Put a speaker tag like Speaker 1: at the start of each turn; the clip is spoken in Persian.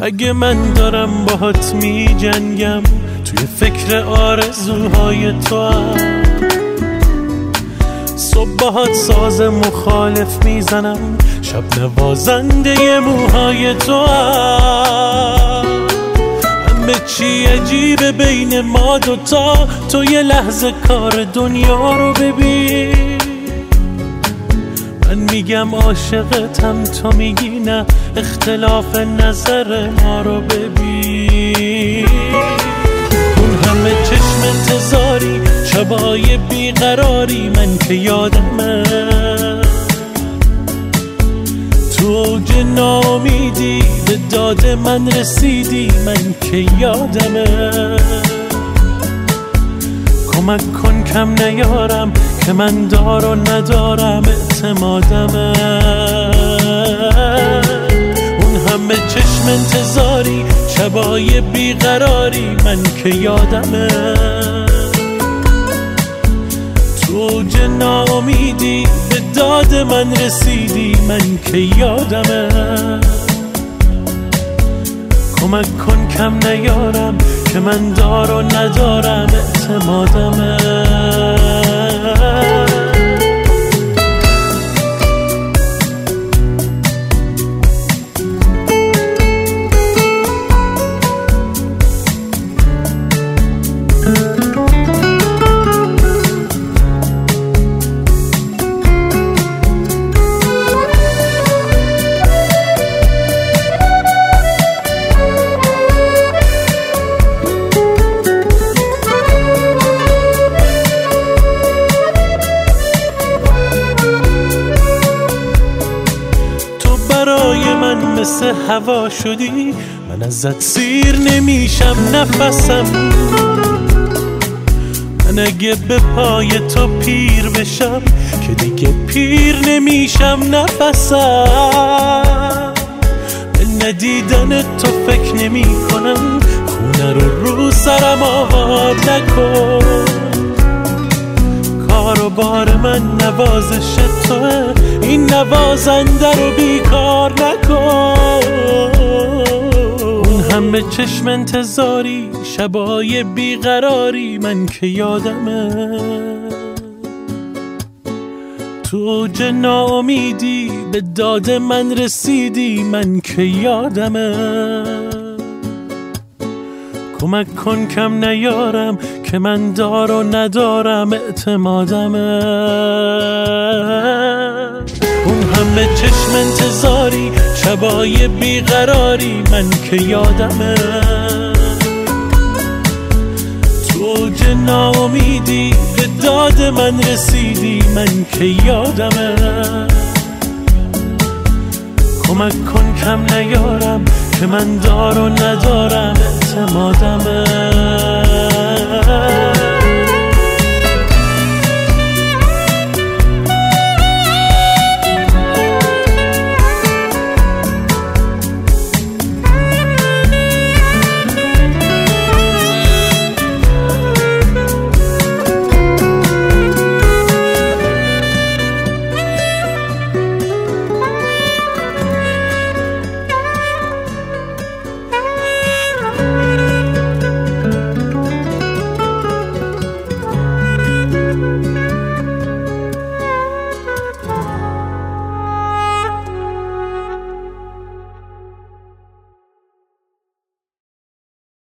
Speaker 1: اگه من دارم باهات می جنگم، توی فکر آرزوهای تو هم صبح باهات ساز مخالف میزنم، شب نوازنده موهای تو هم. همه چی عجیبه بین ما دوتا، تو یه لحظه کار دنیا رو ببین. من میگم عاشقتم، تو میگی نه، اختلاف نظر ما رو ببین. اون همه چشم انتظاری، شبای بیقراری، من که یادمه تو اوج ناامیدی به داد من رسیدی، من که یادمه. کمک کن کم نیارم که من دار و ندارم اعتمادمه. اون همه چشم انتظاری، شبای بیقراری، من که یادمه تو اوج ناامیدی به داد من رسیدی، من که یادمه. کمک کن کم نیارم که من دار و ندارم اعتمادمه. مثل هوا شدی، من ازت سیر نمیشم نفسم. من اگه به پای تو پیر بشم که دیگه پیر نمیشم نفسم. به ندیدن تو فکر نمی کنم، خونه رو سرم آباد نکن. کار و بار من نوازش توه، این نوازنده رو بیکار نکن. اون همه چشم انتظاری، شبای بیقراری، من که یادمه تو اوج ناامیدی به داد من رسیدی، من که یادمه. کمک کن کم نیارم که من دار و ندارم اعتمادمه. اون همه چشم انتظاری، شبای بیقراری، من که یادمه تو اوج ناامیدی به داد من رسیدی، من که یادمه. کمک کن کم نیارم که من دار و ندارم اعتمادمه.